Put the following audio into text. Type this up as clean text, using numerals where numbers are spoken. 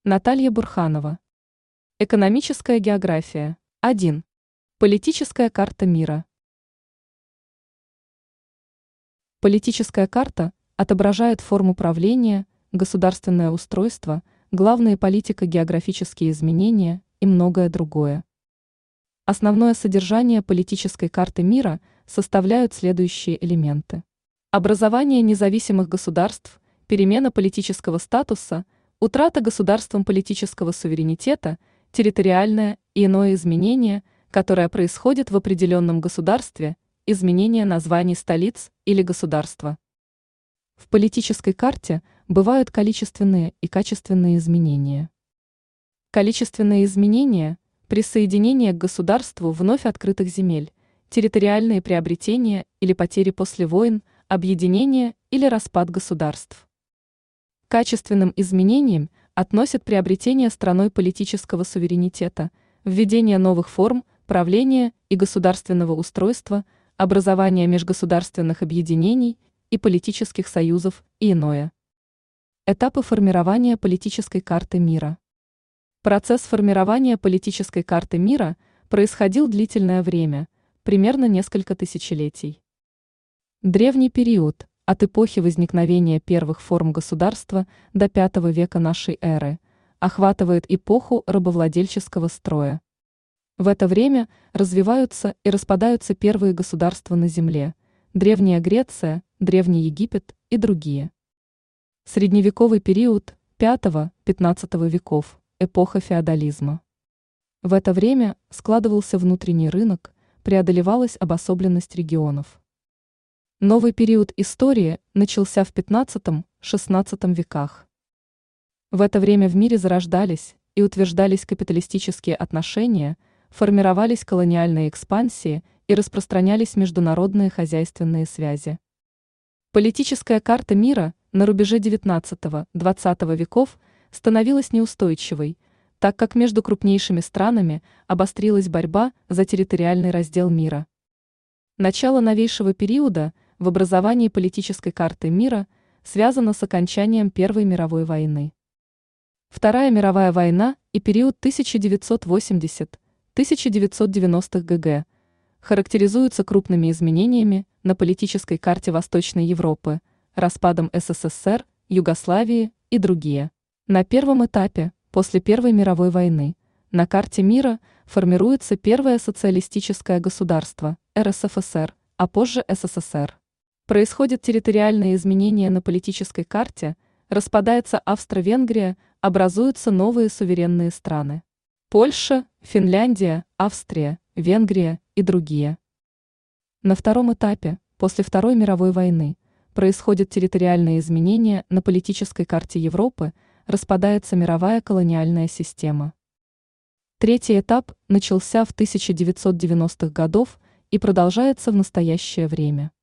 Наталья Бурханова. Экономическая география. 1. Политическая карта мира. Политическая карта отображает форму правления, государственное устройство, главные политико-географические изменения и многое другое. Основное содержание политической карты мира составляют следующие элементы. Образование независимых государств, перемена политического статуса, утрата государством политического суверенитета, территориальное и иное изменение, которое происходит в определенном государстве, изменение названий столиц или государства. В политической карте бывают количественные и качественные изменения. Количественные изменения – присоединение к государству вновь открытых земель, территориальные приобретения или потери после войн, объединение или распад государств. К качественным изменениям относят приобретение страной политического суверенитета, введение новых форм правления и государственного устройства, образование межгосударственных объединений и политических союзов и иное. Этапы формирования политической карты мира. Процесс формирования политической карты мира происходил длительное время, примерно несколько тысячелетий. Древний период, от эпохи возникновения первых форм государства до V века нашей эры, охватывает эпоху рабовладельческого строя. В это время развиваются и распадаются первые государства на земле – Древняя Греция, Древний Египет и другие. Средневековый период V-XV веков – эпоха феодализма. В это время складывался внутренний рынок, преодолевалась обособленность регионов. Новый период истории начался в XV-XVI веках. В это время в мире зарождались и утверждались капиталистические отношения, формировались колониальные экспансии и распространялись международные хозяйственные связи. Политическая карта мира на рубеже XIX-XX веков становилась неустойчивой, так как между крупнейшими странами обострилась борьба за территориальный раздел мира. Начало новейшего периода в образовании политической карты мира связано с окончанием Первой мировой войны. Вторая мировая война и период 1980-1990 г. характеризуются крупными изменениями на политической карте Восточной Европы, распадом СССР, Югославии и другие. На первом этапе, после Первой мировой войны, на карте мира формируется первое социалистическое государство – РСФСР, а позже СССР. Происходят территориальные изменения на политической карте, распадается Австро-Венгрия, образуются новые суверенные страны. Польша, Финляндия, Австрия, Венгрия и другие. На втором этапе, после Второй мировой войны, происходят территориальные изменения на политической карте Европы, распадается мировая колониальная система. Третий этап начался в 1990-х годах и продолжается в настоящее время.